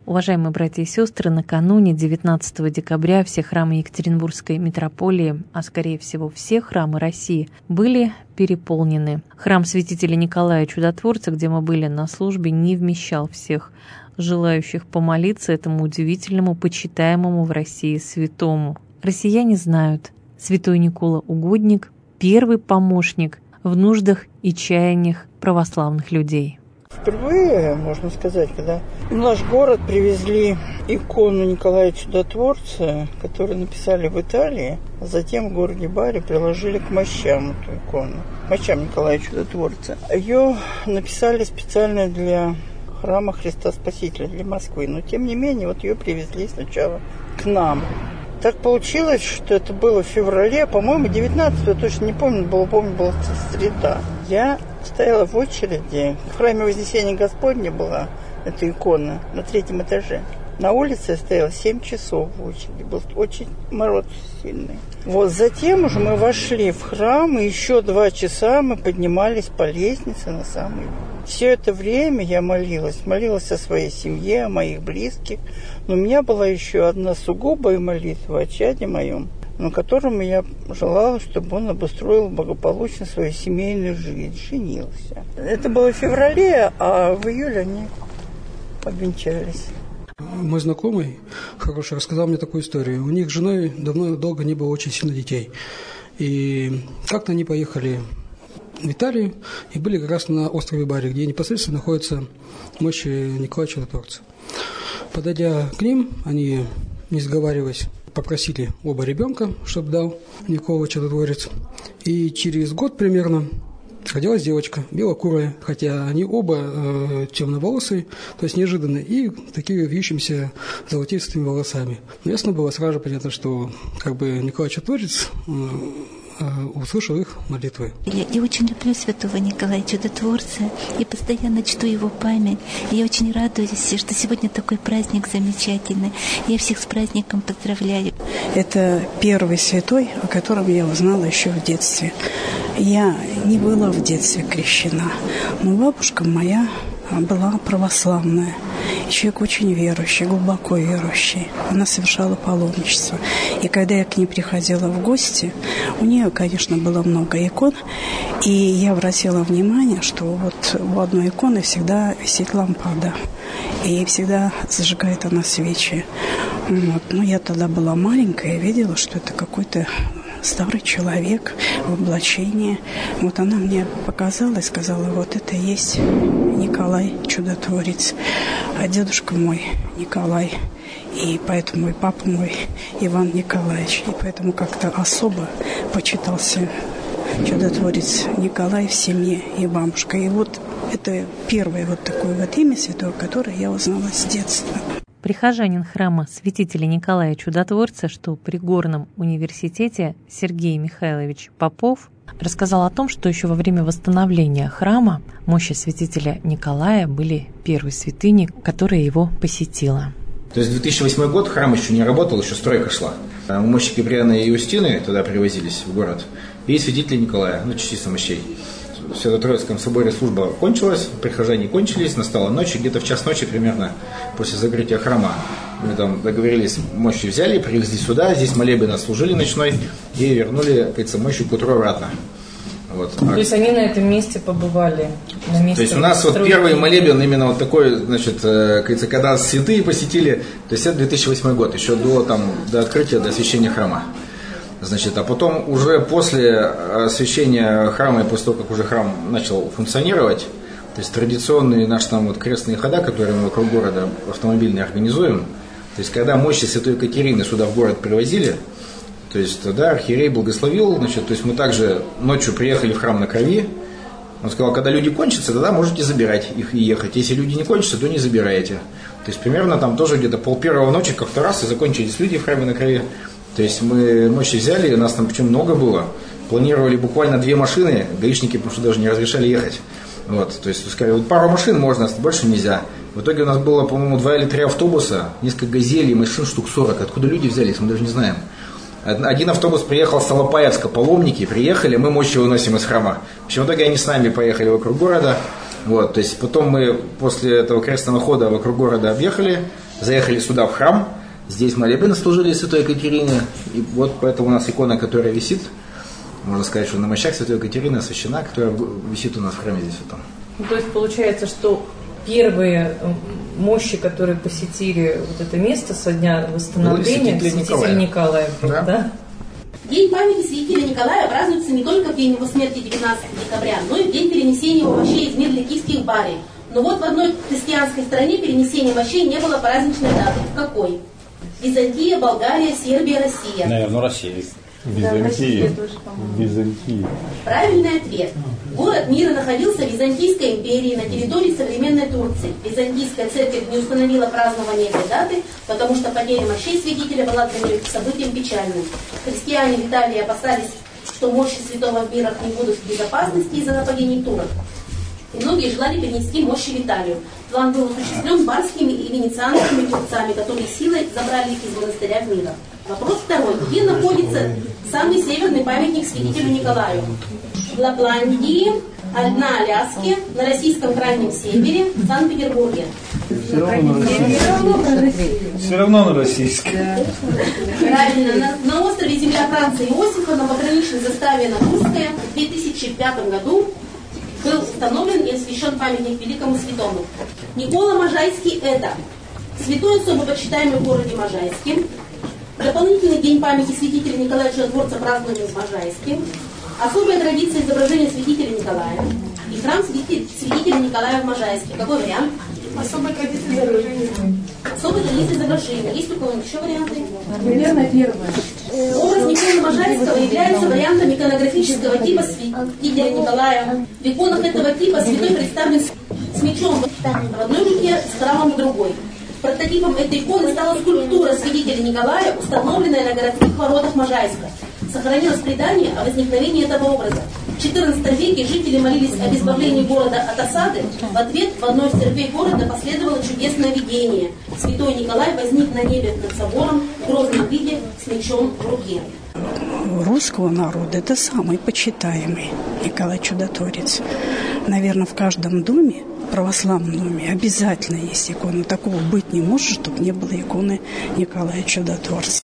Уважаемые братья и сестры, накануне 19 декабря все храмы Екатеринбургской митрополии, а скорее всего все храмы России, были переполнены. Храм святителя Николая Чудотворца, где мы были на службе, не вмещал всех желающих помолиться этому удивительному, почитаемому в России святому. Россияне знают, святой Никола Угодник – первый помощник в нуждах и чаяниях православных людей. Впервые, можно сказать, когда в наш город привезли икону Николая Чудотворца, которую написали в Италии, а затем в городе Бари приложили к мощам эту икону, мощам Николая Чудотворца. Ее написали специально для храма Христа Спасителя, для Москвы, но тем не менее вот ее привезли сначала к нам. Так получилось, что это было в феврале, по-моему, 19-го, точно не помню, была среда. Я стояла в очереди, в храме Вознесения Господня была эта икона на 3-м этаже. На улице я стояла 7 часов в очереди, был очень мороз сильный. Вот затем уже мы вошли в храм, и еще 2 часа мы поднимались по лестнице на самый верх. Все это время я молилась о своей семье, о моих близких. Но у меня была еще одна сугубая молитва о чаде моем, на котором я желала, чтобы он обустроил благополучно свою семейную жизнь, женился. Это было в феврале, а в июле они обвенчались. Мой знакомый хороший рассказал мне такую историю. У них с женой долго не было очень сильно детей. И как-то они поехали в Италию и были как раз на острове Бари, где непосредственно находятся мощи Николая Чудотворца. Подойдя к ним, они, не сговариваясь, попросили оба ребенка, чтобы дал Никола Чудотворец. И через год примерно родилась девочка, белокурая, хотя они оба темноволосые, то есть неожиданно, и такими вьющимися золотистыми волосами. Но ясно было сразу понятно, что Николай Чудотворец услышал их молитвы. Я очень люблю святого Николая Чудотворца и постоянно чту его память. Я очень радуюсь, что сегодня такой праздник замечательный. Я всех с праздником поздравляю. Это первый святой, о котором я узнала еще в детстве. Я не была в детстве крещена, но бабушка моя была православная. Человек очень верующий, глубоко верующий. Она совершала паломничество. И когда я к ней приходила в гости, у нее, конечно, было много икон. И я обратила внимание, что вот у одной иконы всегда висит лампада. И всегда зажигает она свечи. Вот. Но я тогда была маленькая и видела, что это какой-то старый человек в облачении. Вот она мне показала и сказала, вот это и есть Николай Чудотворец, а дедушка мой Николай, и поэтому и папа мой Иван Николаевич, и поэтому как-то особо почитался Чудотворец Николай в семье и бабушка. И вот это первое вот такое вот имя святое, которое я узнала с детства. Прихожанин храма святителя Николая Чудотворца, что при Горном университете, Сергей Михайлович Попов, рассказал о том, что еще во время восстановления храма мощи святителя Николая были первой святыней, которая его посетила. То есть 2008 год, храм еще не работал, еще стройка шла. Мощи Киприана и Иустины туда привозились в город, и святителя Николая, частица мощей. В Свято-Троицком соборе служба кончилась, прихожане кончились, настала ночь, и где-то в час ночи примерно после закрытия храма мы там договорились, мощи взяли, привезли сюда, здесь молебен отслужили ночной и вернули, кажется, мощи к утру обратно. Вот. То есть они на этом месте побывали? На месте, то есть у нас вот первый молебен именно вот такой, кажется, когда святые посетили, то есть это 2008 год, еще до открытия, до освящения храма. А потом уже после освящения храма и после того, как уже храм начал функционировать, то есть традиционные наши крестные хода, которые мы вокруг города автомобильные организуем, то есть когда мощи Святой Екатерины сюда в город привозили, то есть тогда архиерей благословил, то есть мы также ночью приехали в храм на Крови, он сказал, когда люди кончатся, тогда можете забирать их и ехать, если люди не кончатся, то не забираете. То есть примерно там тоже где-то 12:30 ночи как-то раз и закончились люди в храме на Крови. То есть мы мощи взяли, у нас там причем много было, планировали буквально 2 машины, гаишники просто даже не разрешали ехать. Вот, то есть сказали, пару машин можно, больше нельзя. В итоге у нас было, по-моему, 2 или 3 автобуса, несколько газелей, машин штук 40. Откуда люди взялись, мы даже не знаем. Один автобус приехал с Алапаевска, паломники приехали, мы мощи выносим из храма. В общем, в итоге они с нами поехали вокруг города. Вот, то есть потом мы после этого крестного хода вокруг города объехали заехали сюда в храм, здесь молебны служили Святой Екатерине, и вот поэтому у нас икона, которая висит, можно сказать, что на мощах Святой Екатерины освящена, которая висит у нас в храме здесь вот там. Ну, то есть получается, что первые мощи, которые посетили вот это место со дня восстановления, святитель Николай был, да? День памяти святителя Николая празднуется не только в день его смерти 19 декабря, но и в день перенесения его мощей из Мирликийских барий. Но вот в одной христианской стране перенесения мощей не было праздничной даты. В какой? Византия, Болгария, Сербия, Россия. Наверное, Россия. Византия. Византия. Правильный ответ. Город мира находился в Византийской империи на территории современной Турции. Византийская церковь не установила празднование этой даты, потому что потеря мощей святителя была для нее событием печальным. Христиане в Италии опасались, что мощи святого в мирах не будут в безопасности из-за нападений турок. И многие желали перенести мощи в Италию. План был осуществлен барскими и венецианскими купцами, которые силой забрали их из монастыря в мирах. Вопрос второй. Где находится самый северный памятник святителю Николаю? В Лапландии, на Аляске, на российском крайнем севере, в Санкт-Петербурге. Все равно на российском. Правильно. На острове земля Франца Иосифа на пограничной заставе Нагурская в 2005 году был установлен и освящен памятник великому святому. Никола Можайский – это святой, особо почитаемый в городе Можайске. Дополнительный день памяти святителя Николая Чудотворца празднуем в Можайске. Особая традиция изображения святителя Николая. И храм святителя Николая в Можайске. Какой вариант? Особая традиция изображения. Особая традиция изображения. Есть ли у кого-нибудь еще варианты? Примерно первое. Образ Николая Можайского является вариантом иконографического типа святителя Николая. В иконах этого типа святой представлен с мечом в одной руке, с храмом в другой. Прототипом этой иконы стала скульптура святителя Николая, установленная на городских воротах Можайска. Сохранилось предание о возникновении этого образа. В XIV веке жители молились об избавлении города от осады. В ответ в одной из церквей города последовало чудесное видение. Святой Николай возник на небе над собором в грозном виде с мечом в руке. У русского народа это самый почитаемый Николай Чудотворец. Наверное, в каждом доме, православном доме, обязательно есть икона. Такого быть не может, чтобы не было иконы Николая Чудотворца.